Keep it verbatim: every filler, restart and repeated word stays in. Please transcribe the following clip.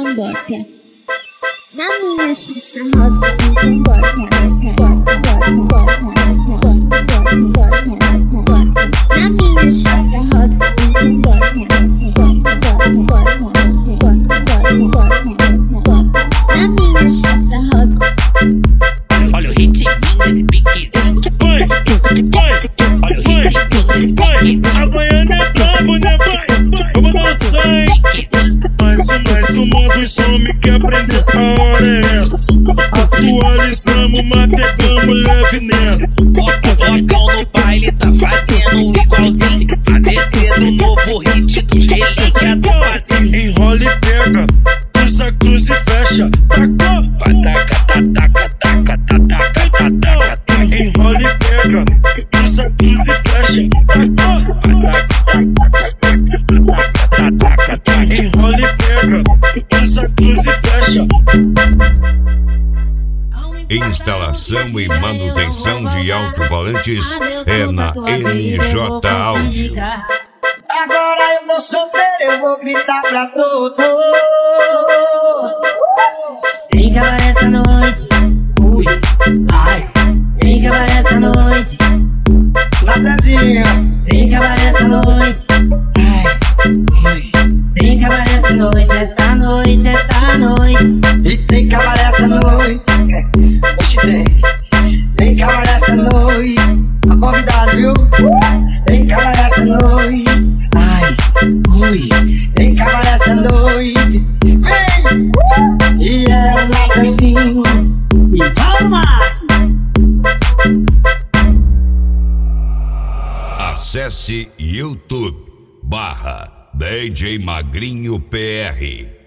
então bota. Na minha chita rosa, então bota, bota, bota, bota, bota, bota, bota, bota. Na minha chita rosa, então bota, bota, bota, bota, bota, bota, bota. Na minha chita rosa. Olha o ritmo desse piquezinho. Vai, vai, Olha o ritmo desse piquezinho. amanhã não é brabo, né, vai? Vamos dançar, hein? Mais um, mais um modo some, quer aprender a hora é essa. Atualizamos, mas pegamos leve nessa. O botão no baile tá fazendo igualzinho. Tá descendo o novo hit dos relíquias do passinho. Enrola e pega, cruza, cruza e fecha. Tacou, Vai taca, taca, taca, taca, taca, taca. enrola e pega, cruza, cruza e fecha. Tacou, enrola e pega, cruza, cruza e fecha. Instalação e manutenção de alto-falantes é na N J Áudio. Agora eu vou solteiro, eu vou gritar pra todos. Vem cá para essa noite, ui, ai. Vem cá para essa noite, Latazinha. Vem cá para essa noite, ai, ui. Vem cá para essa noite, essa noite, essa noite. Vem cá para essa noite, hoje tem. Vem cá para essa noite, a convidada, viu? Vem cá para essa noite, ai, ui. Vem cá para essa noite, vem! E ela cantinho, e palmas! Acesse YouTube barra D J Magrinho P R.